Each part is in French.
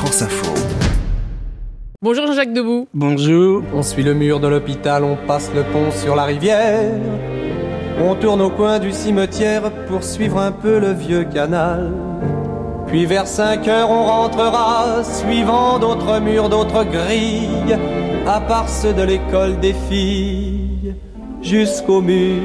France Info. Bonjour Jean-Jacques Debout. Bonjour. On suit le mur de l'hôpital, on passe le pont sur la rivière. On tourne au coin du cimetière pour suivre un peu le vieux canal. Puis vers 5 heures on rentrera, suivant d'autres murs, d'autres grilles, à part ceux de l'école des filles, jusqu'au mur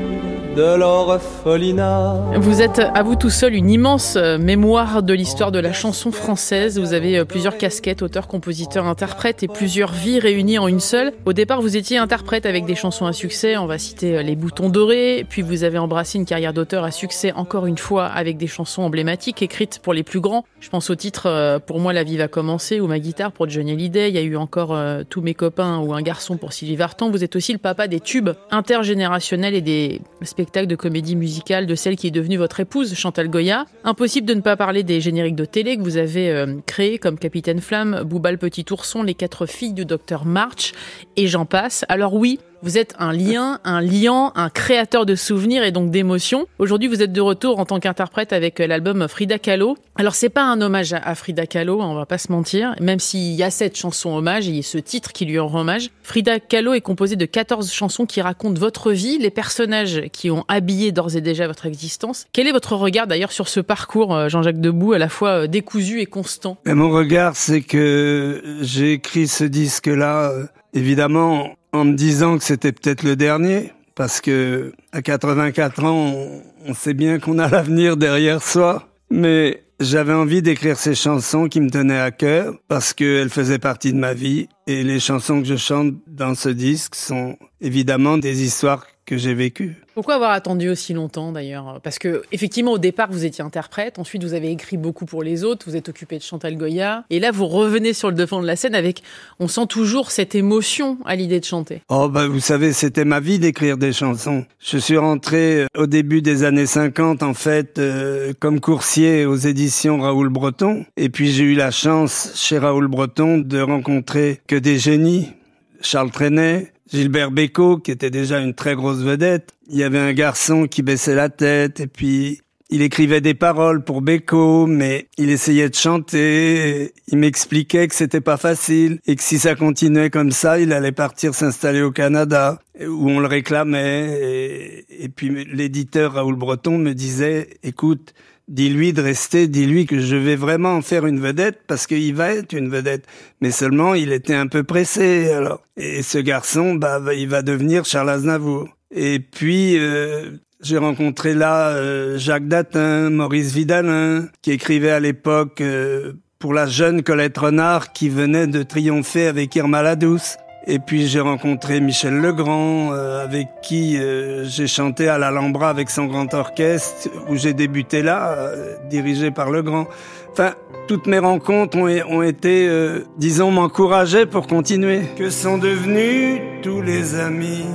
de l'orphelinat. Vous êtes à vous tout seul une immense mémoire de l'histoire de la chanson française. Vous avez plusieurs casquettes, auteur, compositeur, interprète et plusieurs vies réunies en une seule. Au départ, vous étiez interprète avec des chansons à succès. On va citer Les Boutons Dorés. Puis vous avez embrassé une carrière d'auteur à succès encore une fois avec des chansons emblématiques écrites pour les plus grands. Je pense au titre Pour moi la vie va commencer ou Ma guitare pour Johnny Hallyday. Il y a eu encore Tous mes copains ou Un garçon pour Sylvie Vartan. Vous êtes aussi le papa des tubes intergénérationnels et des spectacles de comédie musicale de celle qui est devenue votre épouse, Chantal Goya. Impossible de ne pas parler des génériques de télé que vous avez créés comme Capitaine Flamme, Booba le petit ourson, Les 4 filles du docteur March et j'en passe. Alors oui, vous êtes un liant, un créateur de souvenirs et donc d'émotions. Aujourd'hui, vous êtes de retour en tant qu'interprète avec l'album Frida Kahlo. Alors, c'est pas un hommage à Frida Kahlo, on va pas se mentir, même s'il y a cette chanson hommage et ce titre qui lui rend hommage. Frida Kahlo est composé de 14 chansons qui racontent votre vie, les personnages qui ont habillé d'ores et déjà votre existence. Quel est votre regard d'ailleurs sur ce parcours, Jean-Jacques Debout, à la fois décousu et constant? Et mon regard, c'est que j'ai écrit ce disque-là, évidemment, en me disant que c'était peut-être le dernier, parce que à 84 ans, on sait bien qu'on a l'avenir derrière soi. Mais j'avais envie d'écrire ces chansons qui me tenaient à cœur, parce qu'elles faisaient partie de ma vie. Et les chansons que je chante dans ce disque sont évidemment des histoires que j'ai vécues. Pourquoi avoir attendu aussi longtemps d'ailleurs? Parce que effectivement au départ vous étiez interprète, ensuite vous avez écrit beaucoup pour les autres, vous êtes occupé de Chantal Goya, et là vous revenez sur le devant de la scène avec, on sent toujours cette émotion à l'idée de chanter. Oh vous savez, c'était ma vie d'écrire des chansons. Je suis rentré au début des années 50 en fait comme coursier aux éditions Raoul Breton, et puis j'ai eu la chance chez Raoul Breton de rencontrer que des génies. Charles Trenet, Gilbert Bécaud, qui était déjà une très grosse vedette. Il y avait un garçon qui baissait la tête, et puis il écrivait des paroles pour Bécaud, mais il essayait de chanter. Il m'expliquait que c'était pas facile, et que si ça continuait comme ça, il allait partir s'installer au Canada, où on le réclamait. Et puis l'éditeur Raoul Breton me disait, écoute, dis-lui de rester, dis-lui que je vais vraiment en faire une vedette, parce qu'il va être une vedette. Mais seulement, il était un peu pressé, alors. Et ce garçon, il va devenir Charles Aznavour. Et puis, j'ai rencontré là Jacques Datin, Maurice Vidalin, qui écrivait à l'époque pour la jeune Colette Renard, qui venait de triompher avec Irma la Douce. Et puis j'ai rencontré Michel Legrand, avec qui j'ai chanté à l'Alhambra avec son grand orchestre, où j'ai débuté là, dirigé par Legrand. Enfin, toutes mes rencontres ont été, disons, m'encourager pour continuer. Que sont devenus tous les amis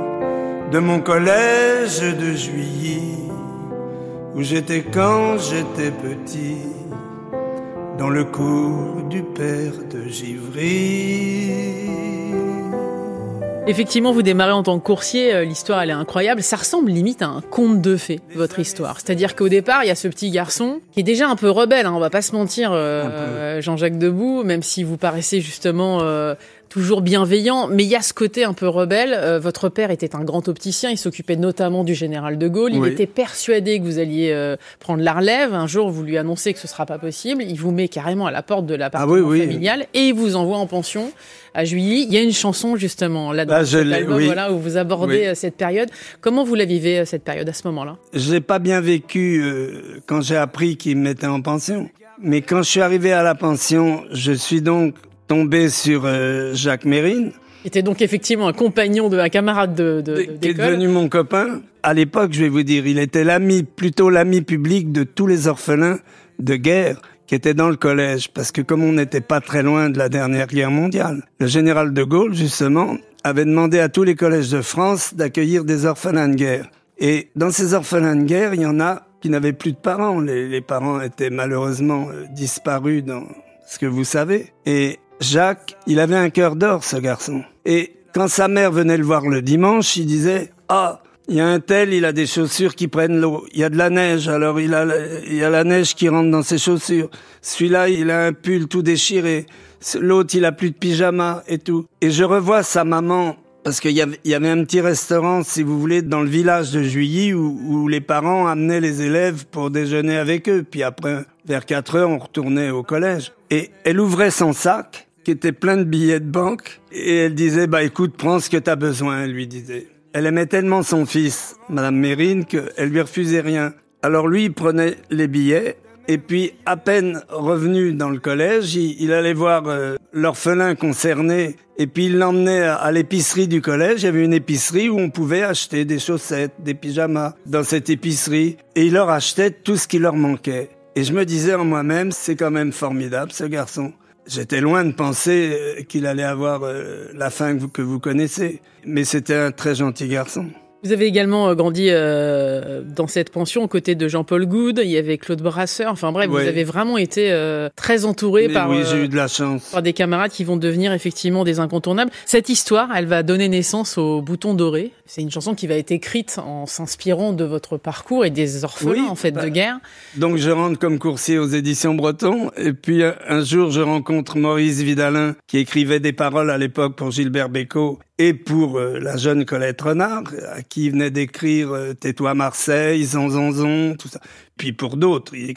de mon collège de Juilly, où j'étais quand j'étais petit, dans le cours du père de Givry. Effectivement, vous démarrez en tant que coursier, l'histoire elle est incroyable. Ça ressemble limite à un conte de fées, votre histoire. C'est-à-dire qu'au départ, il y a ce petit garçon qui est déjà un peu rebelle, on va pas se mentir, Jean-Jacques Debout, même si vous paraissez justement toujours bienveillant, mais il y a ce côté un peu rebelle. Votre père était un grand opticien, il s'occupait notamment du général de Gaulle. Il était persuadé que vous alliez prendre la relève. Un jour, vous lui annoncez que ce sera pas possible. Il vous met carrément à la porte de l'appartement familial et il vous envoie en pension à Juilly. Il y a une chanson justement là dans cet album, voilà, où vous abordez cette période. Comment vous la vivez cette période à ce moment-là? Je l'ai pas bien vécu quand j'ai appris qu'il me mettait en pension. Mais quand je suis arrivé à la pension, je suis donc tombé sur Jacques Mérine. Qui était donc effectivement un camarade d'école. Qui est devenu mon copain. À l'époque, je vais vous dire, il était plutôt l'ami public de tous les orphelins de guerre qui étaient dans le collège. Parce que comme on n'était pas très loin de la dernière guerre mondiale, le général de Gaulle, justement, avait demandé à tous les collèges de France d'accueillir des orphelins de guerre. Et dans ces orphelins de guerre, il y en a qui n'avaient plus de parents. Les parents étaient malheureusement disparus dans ce que vous savez. Et Jacques, il avait un cœur d'or, ce garçon. Et quand sa mère venait le voir le dimanche, il disait « Ah, Il y a un tel, il a des chaussures qui prennent l'eau. Il y a de la neige, alors il y a la neige qui rentre dans ses chaussures. Celui-là, il a un pull tout déchiré. L'autre, il a plus de pyjama et tout. Et je revois sa maman, parce qu'il y avait un petit restaurant, si vous voulez, dans le village de Juilly, où les parents amenaient les élèves pour déjeuner avec eux. Puis après, vers 4 heures, on retournait au collège. Et elle ouvrait son sac, qui était plein de billets de banque, et elle disait, écoute, prends ce que t'as besoin, elle lui disait. Elle aimait tellement son fils, Madame Mérine, qu'elle lui refusait rien. Alors lui, il prenait les billets, et puis à peine revenu dans le collège, il allait voir l'orphelin concerné, et puis il l'emmenait à l'épicerie du collège. Il y avait une épicerie où on pouvait acheter des chaussettes, des pyjamas dans cette épicerie, et il leur achetait tout ce qui leur manquait. Et je me disais en moi-même, c'est quand même formidable ce garçon. J'étais loin de penser qu'il allait avoir la fin que vous connaissez. Mais c'était un très gentil garçon. Vous avez également grandi dans cette pension aux côtés de Jean-Paul Goude, il y avait Claude Brasseur, enfin bref, ouais. Vous avez vraiment été très entouré par, oui, j'ai eu de la chance. Par des camarades qui vont devenir effectivement des incontournables. Cette histoire, elle va donner naissance au Bouton Doré. C'est une chanson qui va être écrite en s'inspirant de votre parcours et des orphelins de guerre. Donc je rentre comme coursier aux éditions Breton, et puis un jour je rencontre Maurice Vidalin, qui écrivait des paroles à l'époque pour Gilbert Bécaud, et pour la jeune Colette Renard, à qui il venait d'écrire Tais-toi Marseille, Zanzanzon, tout ça. Puis pour d'autres, il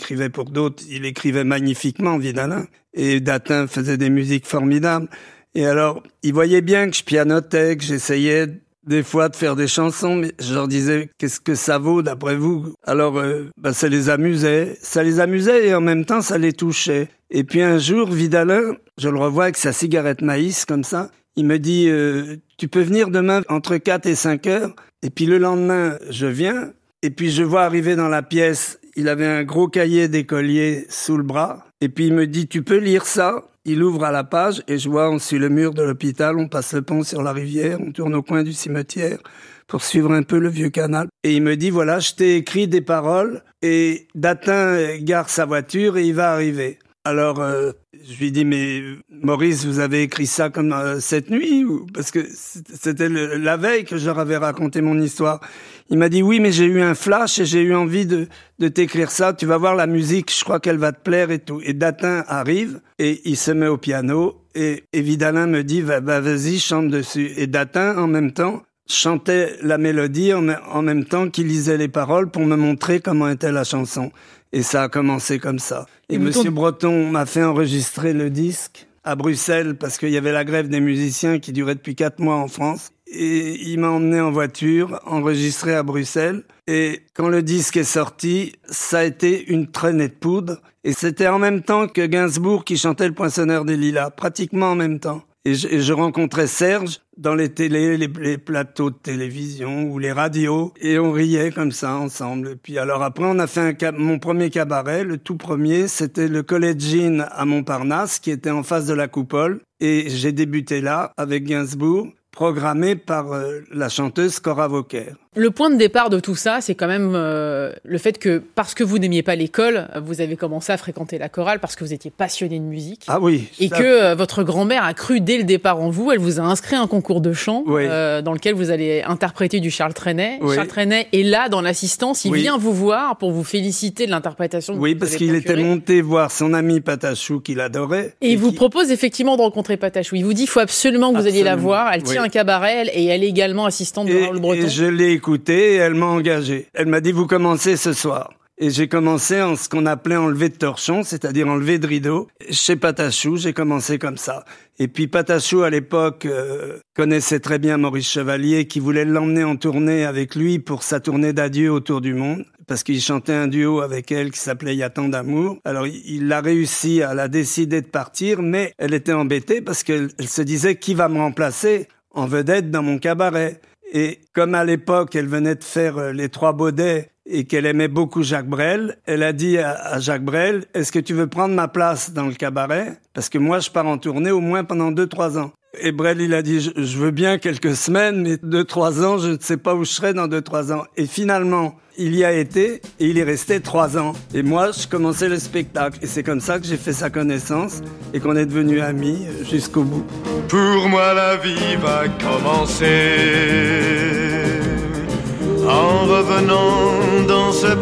écrivait magnifiquement, Vidalin. Et Datin faisait des musiques formidables. Et alors, il voyait bien que je pianotais, que j'essayais des fois de faire des chansons, mais je leur disais, qu'est-ce que ça vaut d'après vous? Alors, ça les amusait. Ça les amusait et en même temps, ça les touchait. Et puis un jour, Vidalin, je le revois avec sa cigarette maïs, comme ça. Il me dit, tu peux venir demain entre 4 et 5 heures. Et puis le lendemain, je viens. Et puis je vois arriver dans la pièce, il avait un gros cahier d'écolier sous le bras. Et puis il me dit, tu peux lire ça? Il ouvre à la page et je vois, on suit le mur de l'hôpital, on passe le pont sur la rivière, on tourne au coin du cimetière pour suivre un peu le vieux canal. Et il me dit, voilà, je t'ai écrit des paroles et Datin gare sa voiture et il va arriver. Alors, je lui dis, mais Maurice, vous avez écrit ça comme cette nuit? Parce que c'était la veille que je leur avais raconté mon histoire. Il m'a dit, oui, mais j'ai eu un flash et j'ai eu envie de t'écrire ça. Tu vas voir la musique, je crois qu'elle va te plaire et tout. Et Datin arrive et il se met au piano et Vidalin me dit, vas-y, chante dessus. Et Datin, en même temps, chantait la mélodie en même temps qu'il lisait les paroles pour me montrer comment était la chanson. Et ça a commencé comme ça. Et Monsieur Breton m'a fait enregistrer le disque à Bruxelles parce qu'il y avait la grève des musiciens qui durait depuis 4 mois en France. Et il m'a emmené en voiture, enregistré à Bruxelles. Et quand le disque est sorti, ça a été une traînée de poudre. Et c'était en même temps que Gainsbourg qui chantait Le Poinçonneur des Lilas, pratiquement en même temps. Et je rencontrais Serge dans les télés, les plateaux de télévision ou les radios, et on riait comme ça ensemble. Et puis alors après, on a fait mon premier cabaret, le tout premier, c'était le College à Montparnasse, qui était en face de la Coupole. Et j'ai débuté là avec Gainsbourg, programmé par la chanteuse Cora Vauquer. Le point de départ de tout ça, c'est quand même le fait que, parce que vous n'aimiez pas l'école, vous avez commencé à fréquenter la chorale parce que vous étiez passionné de musique. Ah oui. Et que votre grand-mère a cru dès le départ en vous. Elle vous a inscrit à un concours de chant dans lequel vous allez interpréter du Charles Trenet. Oui. Charles Trenet est là dans l'assistance. Il vient vous voir pour vous féliciter de l'interprétation que vous avez parce qu'il était monté voir son ami Patachou qu'il adorait. Et il vous propose effectivement de rencontrer Patachou. Il vous dit, il faut absolument que vous alliez la voir. Elle tient un cabaret et elle est également assistante de Raoul Breton. Et je l'ai écoutée et elle m'a engagé. Elle m'a dit, vous commencez ce soir. Et j'ai commencé en ce qu'on appelait enlever de torchon, c'est-à-dire enlever de rideau. Chez Patachou, j'ai commencé comme ça. Et puis Patachou, à l'époque, connaissait très bien Maurice Chevalier, qui voulait l'emmener en tournée avec lui pour sa tournée d'adieu autour du monde, parce qu'il chantait un duo avec elle qui s'appelait « Y a tant d'amour ». Alors il a réussi à la décider de partir, mais elle était embêtée parce qu'elle se disait « Qui va me remplacer en vedette dans mon cabaret ?» Et comme à l'époque, elle venait de faire Les Trois Baudets et qu'elle aimait beaucoup Jacques Brel, elle a dit à Jacques Brel, « Est-ce que tu veux prendre ma place dans le cabaret? Parce que moi, je pars en tournée au moins pendant 2-3 ans. » Et Brel, il a dit, je veux bien quelques semaines, mais 2-3 ans, je ne sais pas où je serai dans 2-3 ans. Et finalement, il y a été et il est resté 3 ans. Et moi, je commençais le spectacle. Et c'est comme ça que j'ai fait sa connaissance et qu'on est devenus amis jusqu'au bout. Pour moi, la vie va commencer. en revenant dans ce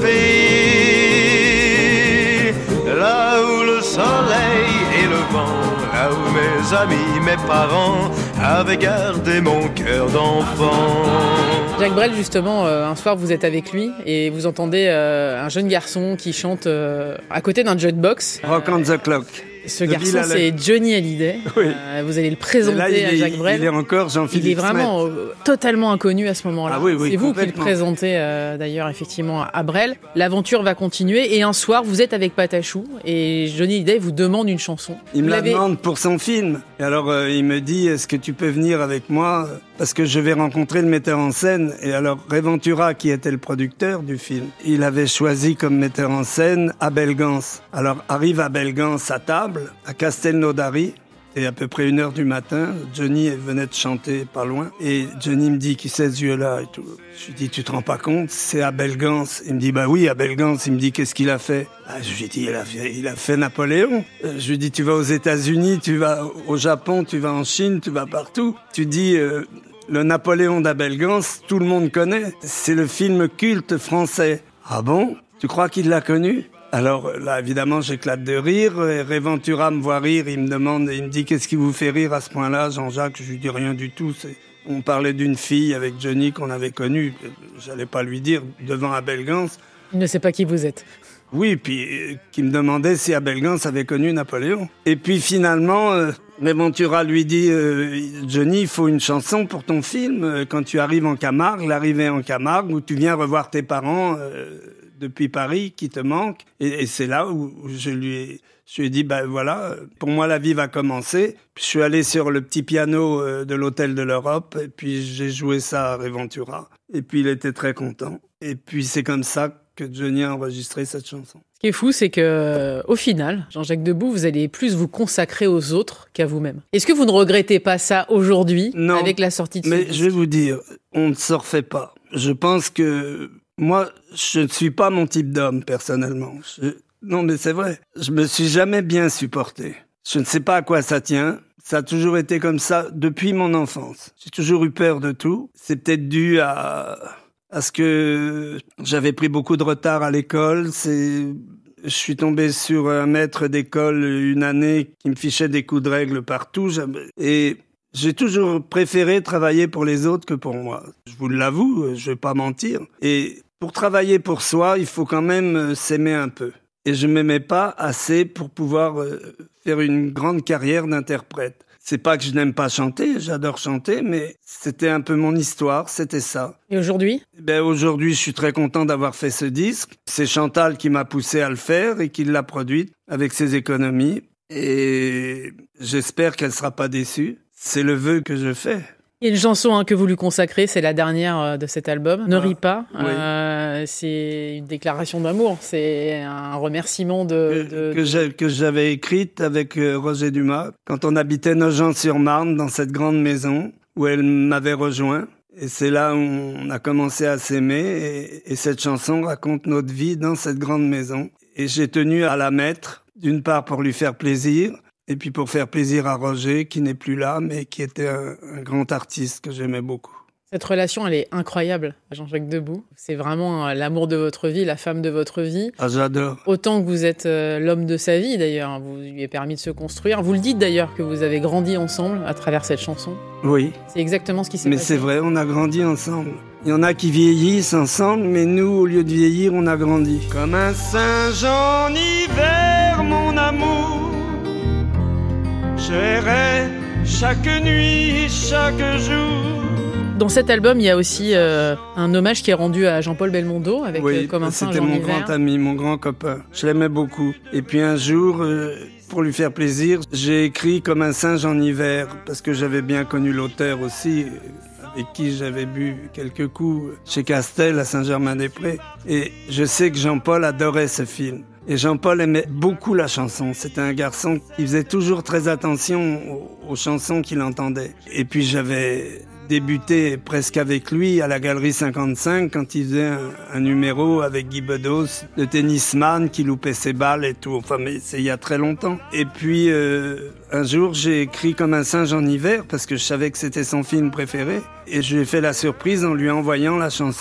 pays, là où le soleil et le vent, là où mes amis, mes parents avaient gardé mon cœur d'enfant. Jacques Brel, justement, un soir vous êtes avec lui et vous entendez un jeune garçon qui chante à côté d'un jukebox. Rock on the Clock. Ce garçon, c'est Johnny Hallyday. Oui. Vous allez le présenter à Jacques Brel. Il est encore Jean-Philippe Il est vraiment totalement inconnu à ce moment-là. Ah oui, c'est vous qui le présentez d'ailleurs effectivement à Brel. L'aventure va continuer et un soir vous êtes avec Patachou et Johnny Hallyday vous demande une chanson. Il me la demande pour son film. Et alors il me dit est-ce que tu peux venir avec moi parce que je vais rencontrer le metteur en scène. Et alors Ray Ventura qui était le producteur du film, il avait choisi comme metteur en scène Abel Gans. Alors arrive Abel Gans à table à Castelnaudary, et à peu près 1h du matin, Johnny venait de chanter pas loin, et Johnny me dit qui c'est ce vieux-là et tout. Je lui dis tu te rends pas compte, c'est Abel Gans. Il me dit bah oui Abel Gans. Il me dit qu'est-ce qu'il a fait? Je lui dis il a fait Napoléon. Je lui dis tu vas aux États-Unis, tu vas au Japon, tu vas en Chine, tu vas partout. Tu dis le Napoléon d'Abel Gans, tout le monde connaît. C'est le film culte français. Ah bon? Tu crois qu'il l'a connu? Alors là, évidemment, j'éclate de rire. Ray Ventura me voit rire, il me demande, il me dit qu'est-ce qui vous fait rire à ce point-là, Jean-Jacques? Je lui dis rien du tout. On parlait d'une fille avec Johnny qu'on avait connue. J'allais pas lui dire devant Abel Gans. Il ne sait pas qui vous êtes. Oui, puis qui me demandait si Abel Gans avait connu Napoléon. Et puis finalement, Ray Ventura lui dit Johnny, il faut une chanson pour ton film. Quand tu arrives en Camargue, l'arrivée en Camargue, où tu viens revoir tes parents depuis Paris qui te manquent. Et c'est là où je lui ai dit, ben voilà, pour moi la vie va commencer. Puis je suis allé sur le petit piano de l'Hôtel de l'Europe et puis j'ai joué ça à Ray Ventura. Et puis il était très content. Et puis c'est comme ça que Johnny a enregistré cette chanson. Ce qui est fou, c'est que au final, Jean-Jacques Debout, vous allez plus vous consacrer aux autres qu'à vous-même. Est-ce que vous ne regrettez pas ça aujourd'hui avec la sortie de ce disque? Je vais vous dire, on ne se refait pas. Je pense que moi, je ne suis pas mon type d'homme, personnellement. Non, mais c'est vrai. Je me suis jamais bien supporté. Je ne sais pas à quoi ça tient. Ça a toujours été comme ça depuis mon enfance. J'ai toujours eu peur de tout. C'est peut-être dû à ce que j'avais pris beaucoup de retard à l'école. Je suis tombé sur un maître d'école une année qui me fichait des coups de règle partout. Et j'ai toujours préféré travailler pour les autres que pour moi. Je vous l'avoue, je vais pas mentir. Et pour travailler pour soi, il faut quand même s'aimer un peu. Et je m'aimais pas assez pour pouvoir faire une grande carrière d'interprète. C'est pas que je n'aime pas chanter, j'adore chanter, mais c'était un peu mon histoire, c'était ça. Et aujourd'hui? Aujourd'hui, je suis très content d'avoir fait ce disque. C'est Chantal qui m'a poussé à le faire et qui l'a produit avec ses économies. Et j'espère qu'elle sera pas déçue. C'est le vœu que je fais. Il y a une chanson que vous lui consacrez, c'est la dernière de cet album, Ne ris pas. Oui. C'est une déclaration d'amour, c'est un remerciement que j'avais écrite avec Roger Dumas quand on habitait Nogent-sur-Marne dans cette grande maison où elle m'avait rejoint. Et c'est là où on a commencé à s'aimer et cette chanson raconte notre vie dans cette grande maison. Et j'ai tenu à la mettre, d'une part pour lui faire plaisir, et puis pour faire plaisir à Roger, qui n'est plus là, mais qui était un grand artiste que j'aimais beaucoup. Cette relation, elle est incroyable, Jean-Jacques Debout. C'est vraiment l'amour de votre vie, la femme de votre vie. Ah, j'adore. Autant que vous êtes l'homme de sa vie, d'ailleurs. Vous lui avez permis de se construire. Vous le dites d'ailleurs que vous avez grandi ensemble à travers cette chanson. Oui. C'est exactement ce qui s'est passé. Mais c'est vrai, on a grandi ensemble. Il y en a qui vieillissent ensemble, mais nous, au lieu de vieillir, on a grandi. Comme un singe en hiver, mon amour, je errais chaque nuit, chaque jour. Dans cet album, il y a aussi un hommage qui est rendu à Jean-Paul Belmondo avec Comme un singe en hiver. C'était mon grand ami, mon grand copain. Je l'aimais beaucoup. Et puis un jour, pour lui faire plaisir, j'ai écrit Comme un singe en hiver parce que j'avais bien connu l'auteur aussi, avec qui j'avais bu quelques coups chez Castel à Saint-Germain-des-Prés. Et je sais que Jean-Paul adorait ce film. Et Jean-Paul aimait beaucoup la chanson. C'était un garçon qui faisait toujours très attention aux chansons qu'il entendait. Et puis j'avais débuté presque avec lui à la Galerie 55 quand il faisait un numéro avec Guy Bedos, le tennisman qui loupait ses balles et tout. Enfin, mais c'est il y a très longtemps. Et puis un jour, j'ai écrit Comme un singe en hiver parce que je savais que c'était son film préféré. Et je lui ai fait la surprise en lui envoyant la chanson.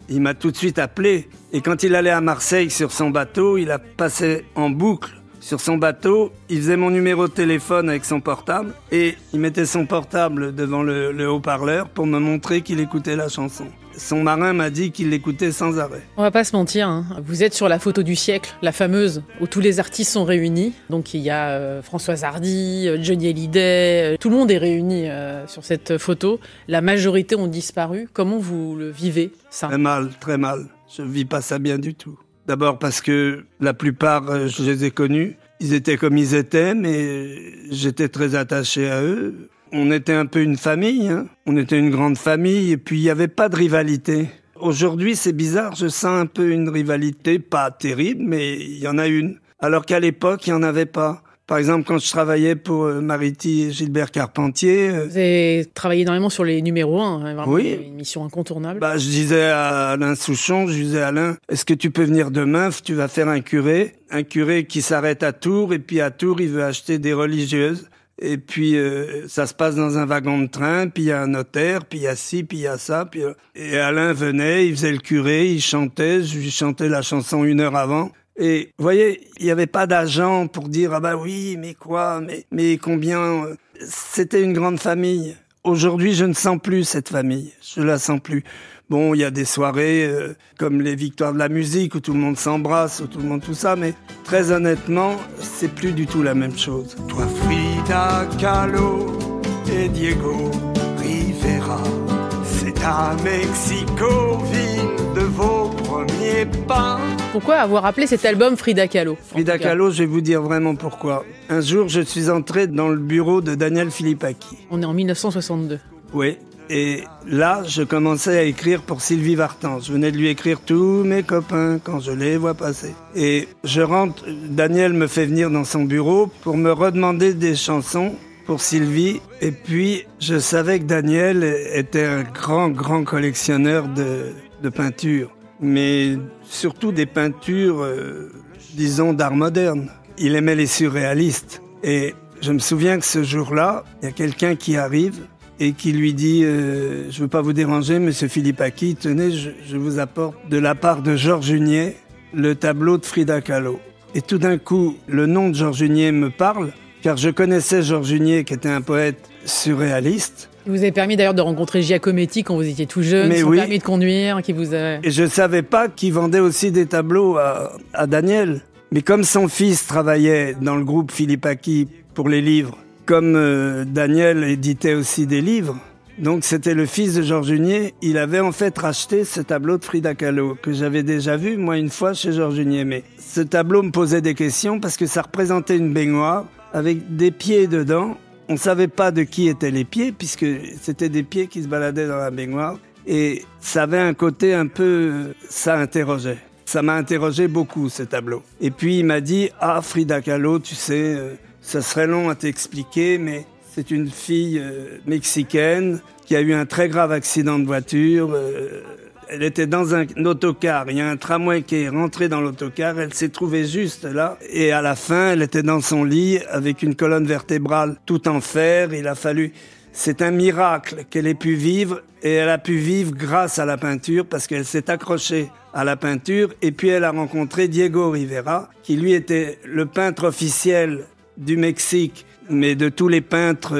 Il m'a tout de suite appelé. Et quand il allait à Marseille sur son bateau, il a passé en boucle sur son bateau. Il faisait mon numéro de téléphone avec son portable et il mettait son portable devant le haut-parleur pour me montrer qu'il écoutait la chanson. Son marin m'a dit qu'il l'écoutait sans arrêt. On va pas se mentir, hein. Vous êtes sur la photo du siècle, la fameuse, où tous les artistes sont réunis. Donc il y a Françoise Hardy, Johnny Hallyday, tout le monde est réuni sur cette photo. La majorité ont disparu. Comment vous le vivez, ça ? Très mal, très mal. Je vis pas ça bien du tout. D'abord parce que la plupart, je les ai connus. Ils étaient comme ils étaient, mais j'étais très attaché à eux. On était un peu une famille, hein. On était une grande famille et puis il n'y avait pas de rivalité. Aujourd'hui, c'est bizarre, je sens un peu une rivalité, pas terrible, mais il y en a une. Alors qu'à l'époque, il n'y en avait pas. Par exemple, quand je travaillais pour Mariti et Gilbert Carpentier... Vous avez travaillé énormément sur les numéros 1, hein, vraiment oui. Une mission incontournable. Je disais à Alain Souchon, Alain, est-ce que tu peux venir demain, tu vas faire un curé qui s'arrête à Tours, et puis à Tours, il veut acheter des religieuses. Et puis ça se passe dans un wagon de train, puis il y a un notaire, puis il y a ci, puis il y a ça. Et Alain venait, il faisait le curé, il chantait, je lui chantais la chanson 1 heure avant. Et vous voyez, il n'y avait pas d'agent pour dire « Ah bah oui, mais quoi, mais combien ?» C'était une grande famille. Aujourd'hui, je ne sens plus cette famille, je la sens plus. Bon, il y a des soirées comme les Victoires de la musique où tout le monde s'embrasse, où tout le monde tout ça, mais très honnêtement, c'est plus du tout la même chose. Toi Frida Kahlo et Diego Rivera, c'est à Mexico, ville de vos premiers pas. Pourquoi avoir appelé cet album Frida Kahlo ? Frida Kahlo, je vais vous dire vraiment pourquoi. Un jour, je suis entré dans le bureau de Daniel Philippaki. On est en 1962. Oui. Et là, je commençais à écrire pour Sylvie Vartan. Je venais de lui écrire tous mes copains quand je les vois passer. Et je rentre, Daniel me fait venir dans son bureau pour me redemander des chansons pour Sylvie. Et puis, je savais que Daniel était un grand collectionneur de peintures. Mais surtout des peintures, disons, d'art moderne. Il aimait les surréalistes. Et je me souviens que ce jour-là, il y a quelqu'un qui arrive et qui lui dit je veux pas vous déranger, monsieur Philippaki, tenez, je vous apporte de la part de Georges Hunier le tableau de Frida Kahlo. Et tout d'un coup, le nom de Georges Hunier me parle, car je connaissais Georges Hunier, qui était un poète surréaliste. Il vous avez permis d'ailleurs de rencontrer Giacometti quand vous étiez tout jeune, son permis de conduire, qui vous a... Et je savais pas qu'il vendait aussi des tableaux à Daniel. Mais comme son fils travaillait dans le groupe Philippaki pour les livres, comme Daniel éditait aussi des livres, donc c'était le fils de Georges Hunier, il avait en fait racheté ce tableau de Frida Kahlo, que j'avais déjà vu, moi, une fois chez Georges Hunier. Mais ce tableau me posait des questions parce que ça représentait une baignoire avec des pieds dedans. On ne savait pas de qui étaient les pieds, puisque c'était des pieds qui se baladaient dans la baignoire. Et ça avait un côté un peu... ça interrogeait. Ça m'a interrogé beaucoup, ce tableau. Et puis il m'a dit « Ah, Frida Kahlo, tu sais... ça serait long à t'expliquer, mais c'est une fille mexicaine qui a eu un très grave accident de voiture. Elle était dans un autocar. Il y a un tramway qui est rentré dans l'autocar. Elle s'est trouvée juste là. Et à la fin, elle était dans son lit avec une colonne vertébrale tout en fer. Il a fallu... C'est un miracle qu'elle ait pu vivre. Et elle a pu vivre grâce à la peinture parce qu'elle s'est accrochée à la peinture. Et puis elle a rencontré Diego Rivera, qui lui était le peintre officiel du Mexique, mais de tous les peintres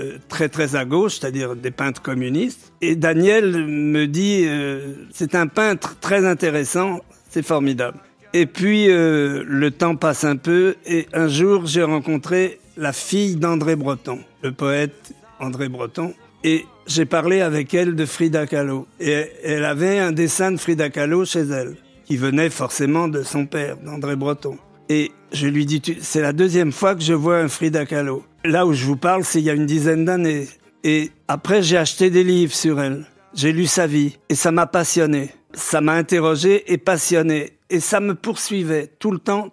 très à gauche, c'est-à-dire des peintres communistes. Et Daniel me dit, c'est un peintre très intéressant, c'est formidable. Et puis, le temps passe un peu, et un jour, j'ai rencontré la fille d'André Breton, le poète André Breton, et j'ai parlé avec elle de Frida Kahlo. Et elle avait un dessin de Frida Kahlo chez elle, qui venait forcément de son père, d'André Breton. Et je lui dis, c'est la deuxième fois que je vois un Frida Kahlo. Là où je vous parle, c'est il y a une dizaine d'années. Et après, j'ai acheté des livres sur elle. J'ai lu sa vie et ça m'a passionné. Ça m'a interrogé et passionné. Et ça me poursuivait tout le temps.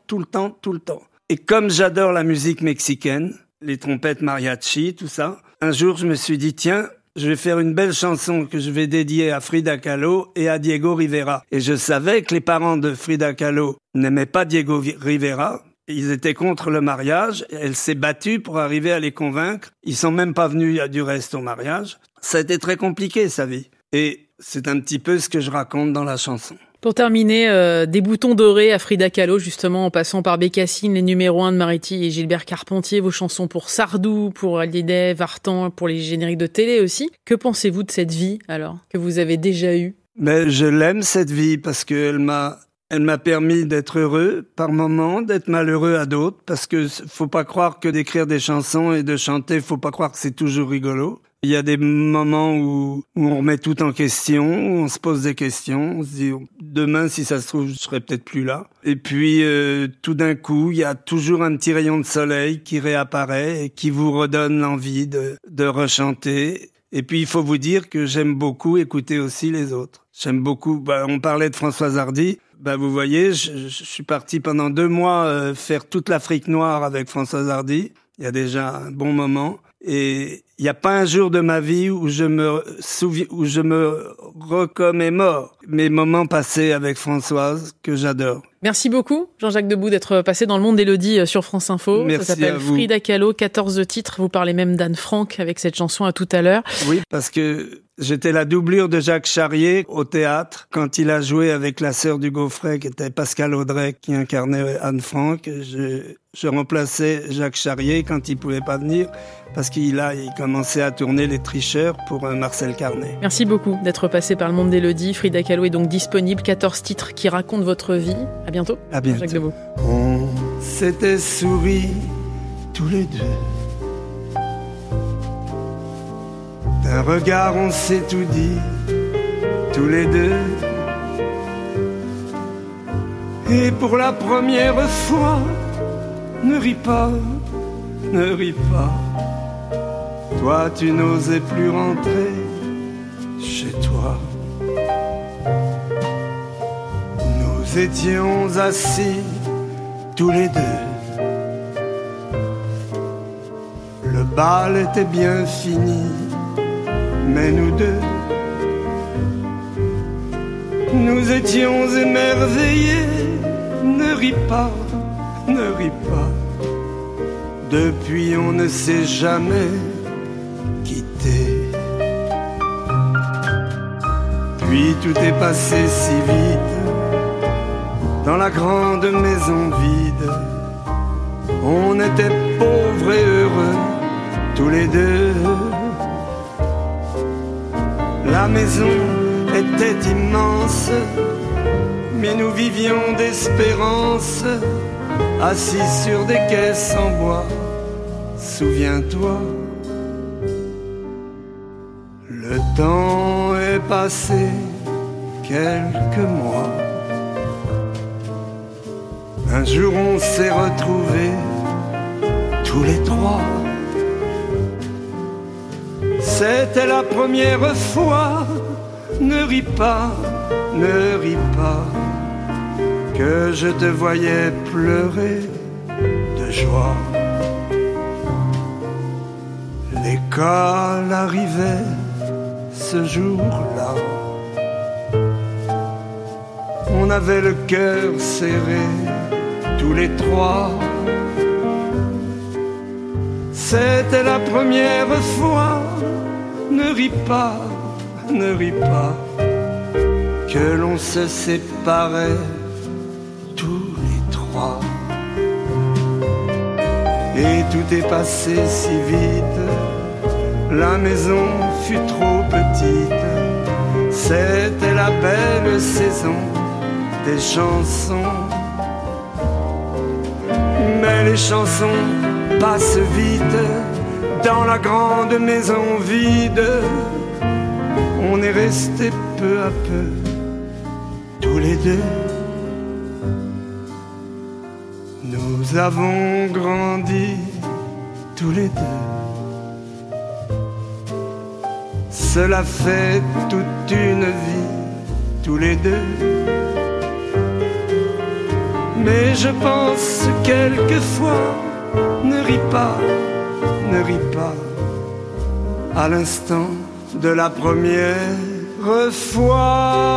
Et comme j'adore la musique mexicaine, les trompettes mariachi, tout ça, un jour, je me suis dit, tiens, je vais faire une belle chanson que je vais dédier à Frida Kahlo et à Diego Rivera. Et je savais que les parents de Frida Kahlo n'aimaient pas Diego Rivera. Ils étaient contre le mariage. Elle s'est battue pour arriver à les convaincre. Ils sont même pas venus du reste au mariage. Ça a été très compliqué, sa vie. Et c'est un petit peu ce que je raconte dans la chanson. Pour terminer, des boutons dorés à Frida Kahlo, justement, en passant par Bécassine, les numéros 1 de Mariti et Gilbert Carpentier, vos chansons pour Sardou, pour Hallyday, Vartan, pour les génériques de télé aussi. Que pensez-vous de cette vie, alors, que vous avez déjà eue? Mais je l'aime, cette vie, parce qu'elle m'a permis d'être heureux par moments, d'être malheureux à d'autres, parce que faut pas croire que d'écrire des chansons et de chanter, faut pas croire que c'est toujours rigolo. Il y a des moments où on remet tout en question, où on se pose des questions, on se dit demain si ça se trouve je serai peut-être plus là. Et puis tout d'un coup il y a toujours un petit rayon de soleil qui réapparaît et qui vous redonne l'envie de rechanter. Et puis il faut vous dire que j'aime beaucoup écouter aussi les autres. J'aime beaucoup. On parlait de Françoise Hardy. Vous voyez, je suis parti pendant 2 mois faire toute l'Afrique noire avec Françoise Hardy. Il y a déjà un bon moment. Et il n'y a pas un jour de ma vie où je me remémore mes moments passés avec Françoise, que j'adore. Merci beaucoup, Jean-Jacques Debout, d'être passé dans le monde d'Élodie sur France Info. Merci. Ça s'appelle Frida Kahlo, 14 titres. Vous parlez même d'Anne Frank avec cette chanson à tout à l'heure. Oui, parce que j'étais la doublure de Jacques Charrier au théâtre quand il a joué avec la sœur du Gaufret, qui était Pascal Audrey, qui incarnait Anne Frank. Je remplaçais Jacques Charrier quand il pouvait pas venir, parce qu'il commençait à tourner Les Tricheurs pour Marcel Carnet. Merci beaucoup d'être passé par le monde d'Élodie. Frida Kahlo est donc disponible, 14 titres qui racontent votre vie. À bientôt. À bientôt. Jacques Debout. On s'était souri tous les deux. D'un regard on s'est tout dit, tous les deux. Et pour la première fois, ne ris pas, ne ris pas. Toi tu n'osais plus rentrer chez toi. Nous étions assis tous les deux. Le bal était bien fini, mais nous deux, nous étions émerveillés. Ne ris pas, ne ris pas. Depuis on ne s'est jamais quitté. Puis tout est passé si vite dans la grande maison vide. On était pauvres et heureux tous les deux. La maison était immense, mais nous vivions d'espérance, assis sur des caisses en bois. Souviens-toi, le temps est passé quelques mois. Un jour on s'est retrouvés tous les trois. C'était la première fois. Ne ris pas, ne ris pas, que je te voyais pleurer de joie. L'école arrivait ce jour-là. On avait le cœur serré tous les trois. C'était la première fois. Ne ris pas, ne ris pas, que l'on se séparait tous les trois. Et tout est passé si vite, la maison fut trop petite. C'était la belle saison des chansons. Mais les chansons passent vite dans la grande maison vide. On est restés peu à peu, tous les deux. Nous avons grandi tous les deux. Cela fait toute une vie, tous les deux. Mais je pense quelquefois, ne ris pas, ne ris pas, à l'instant de la première fois.